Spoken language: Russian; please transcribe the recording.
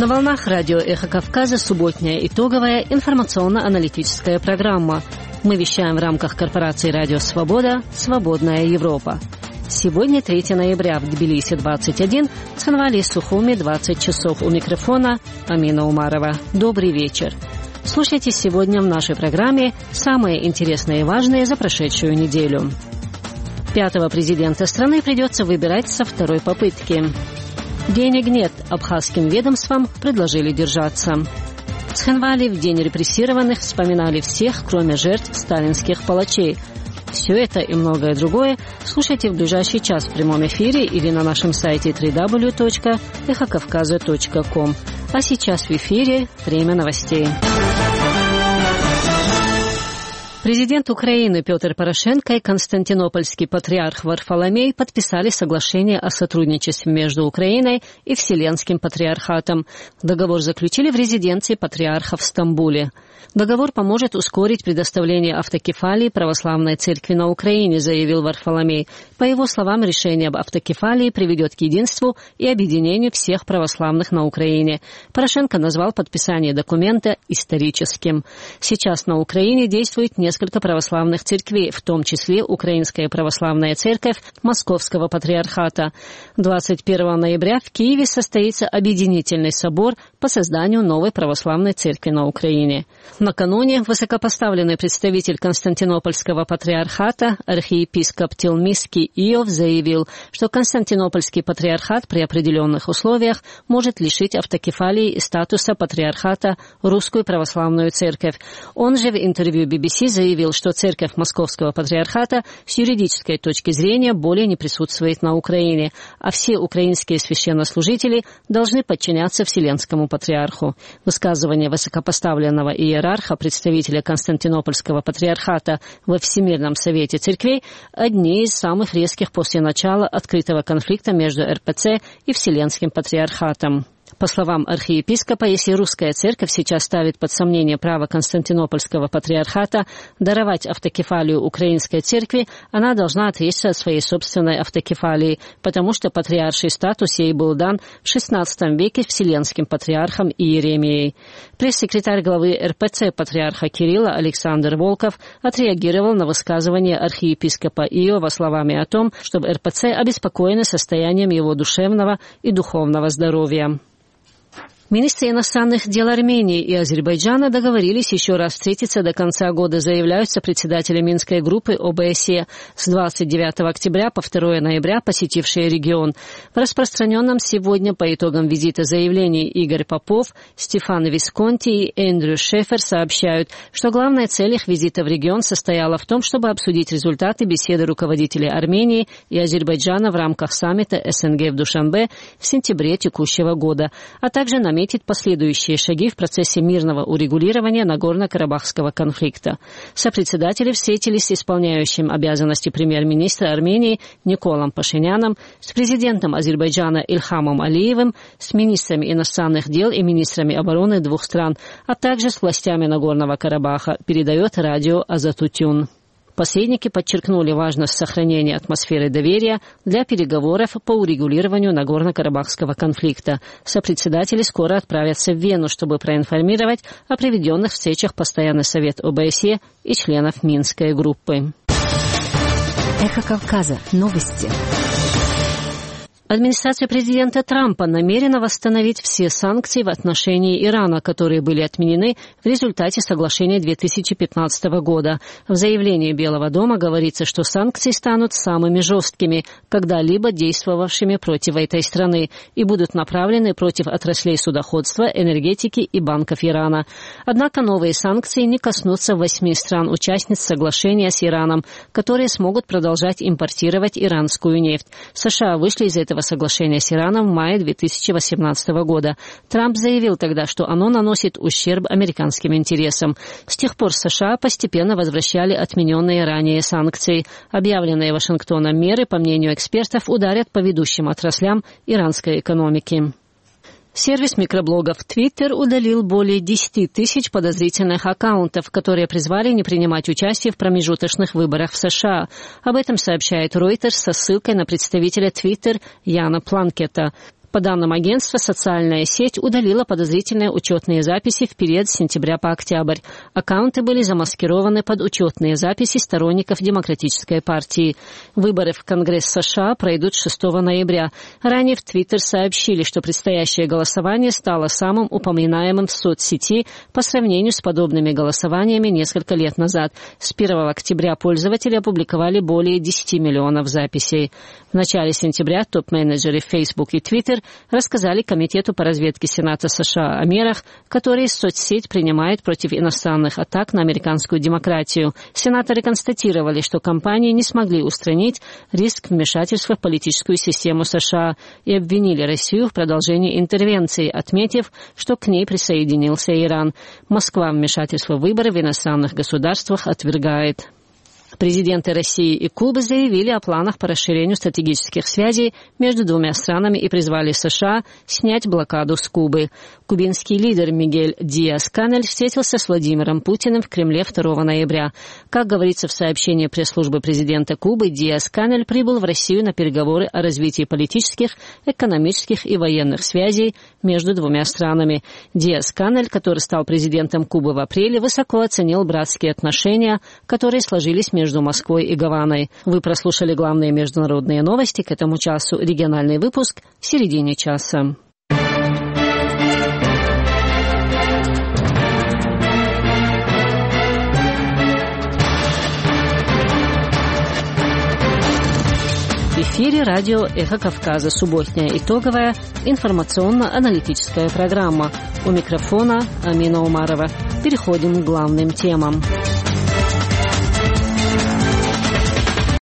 На волнах радио «Эхо Кавказа» субботняя итоговая информационно-аналитическая программа. Мы вещаем в рамках корпорации «Радио Свобода. Свободная Европа». Сегодня 3 ноября в Тбилиси 21, в Цхинвале и Сухуми 20 часов. У микрофона Амина Умарова. Добрый вечер. Слушайте сегодня в нашей программе самые интересные и важные за прошедшую неделю. 5-го президента страны придется выбирать со второй попытки. Денег нет, абхазским ведомствам предложили держаться. В Цхинвале в день репрессированных вспоминали всех, кроме жертв сталинских палачей. Все это и многое другое слушайте в ближайший час в прямом эфире или на нашем сайте www.эхокавказа.ком. А сейчас в эфире время новостей. Президент Украины Петр Порошенко и константинопольский патриарх Варфоломей подписали соглашение о сотрудничестве между Украиной и Вселенским патриархатом. Договор заключили в резиденции патриарха в Стамбуле. Договор поможет ускорить предоставление автокефалии православной церкви на Украине, заявил Варфоломей. По его словам, решение об автокефалии приведет к единству и объединению всех православных на Украине. Порошенко назвал подписание документа историческим. Сейчас на Украине действует несколько православных церквей, в том числе Украинская православная церковь Московского патриархата. 21 ноября в Киеве состоится объединительный собор по созданию новой православной церкви на Украине. Накануне высокопоставленный представитель Константинопольского патриархата, архиепископ Телмисский Иов, заявил, что Константинопольский патриархат при определенных условиях может лишить автокефалии и статуса патриархата Русскую православную церковь. Он же в интервью BBC заявил, что церковь Московского патриархата с юридической точки зрения более не присутствует на Украине, а все украинские священнослужители должны подчиняться Вселенскому патриарху. Высказывание высокопоставленного иерарха, представителя Константинопольского патриархата во Всемирном совете церквей, одни из самых резких после начала открытого конфликта между РПЦ и Вселенским патриархатом. По словам архиепископа, если русская церковь сейчас ставит под сомнение право Константинопольского патриархата даровать автокефалию украинской церкви, она должна отречься от своей собственной автокефалии, потому что патриарший статус ей был дан в XVI веке Вселенским патриархом Иеремией. Пресс-секретарь главы РПЦ патриарха Кирилла Александр Волков отреагировал на высказывание архиепископа Иова словами о том, что РПЦ обеспокоены состоянием его душевного и духовного здоровья. Министры иностранных дел Армении и Азербайджана договорились еще раз встретиться до конца года, заявляют сопредседатели Минской группы ОБСЕ с 29 октября по 2 ноября, посетившие регион. В распространенном сегодня по итогам визита заявлений Игорь Попов, Стефан Висконти и Эндрю Шефер сообщают, что главная цель их визита в регион состояла в том, чтобы обсудить результаты беседы руководителей Армении и Азербайджана в рамках саммита СНГ в Душанбе в сентябре текущего года, а также наметить последующие шаги в процессе мирного урегулирования Нагорно-Карабахского конфликта. Сопредседатели встретились с исполняющим обязанности премьер-министра Армении Николом Пашиняном, с президентом Азербайджана Ильхамом Алиевым, с министрами иностранных дел и министрами обороны двух стран, а также с властями Нагорного Карабаха, передает радио Азатутюн. Посредники подчеркнули важность сохранения атмосферы доверия для переговоров по урегулированию Нагорно-Карабахского конфликта. Сопредседатели скоро отправятся в Вену, чтобы проинформировать о проведенных встречах Постоянный совет ОБСЕ и членов Минской группы. Эхо Кавказа. Новости. Администрация президента Трампа намерена восстановить все санкции в отношении Ирана, которые были отменены в результате соглашения 2015 года. В заявлении Белого дома говорится, что санкции станут самыми жесткими, когда-либо действовавшими против этой страны, и будут направлены против отраслей судоходства, энергетики и банков Ирана. Однако новые санкции не коснутся 8 стран-участниц соглашения с Ираном, которые смогут продолжать импортировать иранскую нефть. США вышли из этого соглашения с Ираном в мае 2018 года. Трамп заявил тогда, что оно наносит ущерб американским интересам. С тех пор США постепенно возвращали отмененные ранее санкции. Объявленные Вашингтоном меры, по мнению экспертов, ударят по ведущим отраслям иранской экономики. Сервис микроблогов Twitter удалил более 10 тысяч подозрительных аккаунтов, которые призвали не принимать участие в промежуточных выборах в США. Об этом сообщает Reuters со ссылкой на представителя Twitter Яна Планкета. По данным агентства, социальная сеть удалила подозрительные учетные записи в период с сентября по октябрь. Аккаунты были замаскированы под учетные записи сторонников Демократической партии. Выборы в Конгресс США пройдут 6 ноября. Ранее в Твиттер сообщили, что предстоящее голосование стало самым упоминаемым в соцсети по сравнению с подобными голосованиями несколько лет назад. С 1 октября пользователи опубликовали более 10 миллионов записей. В начале сентября топ-менеджеры Facebook и Twitter рассказали Комитету по разведке Сената США о мерах, которые соцсеть принимает против иностранных атак на американскую демократию. Сенаторы констатировали, что компании не смогли устранить риск вмешательства в политическую систему США и обвинили Россию в продолжении интервенции, отметив, что к ней присоединился Иран. Москва вмешательство в выборы в иностранных государствах отвергает. Президенты России и Кубы заявили о планах по расширению стратегических связей между двумя странами и призвали США снять блокаду с Кубы. Кубинский лидер Мигель Диас-Канель встретился с Владимиром Путиным в Кремле 2 ноября. Как говорится в сообщении пресс-службы президента Кубы, Диас-Канель прибыл в Россию на переговоры о развитии политических, экономических и военных связей между двумя странами. Диас-Канель, который стал президентом Кубы в апреле, высоко оценил братские отношения, которые сложились между Москвой и Гаваной. Вы прослушали главные международные новости к этому часу. Региональный выпуск в середине часа. В эфире радио «Эхо Кавказа». Субботняя итоговая информационно-аналитическая программа. У микрофона Амина Умарова. Переходим к главным темам.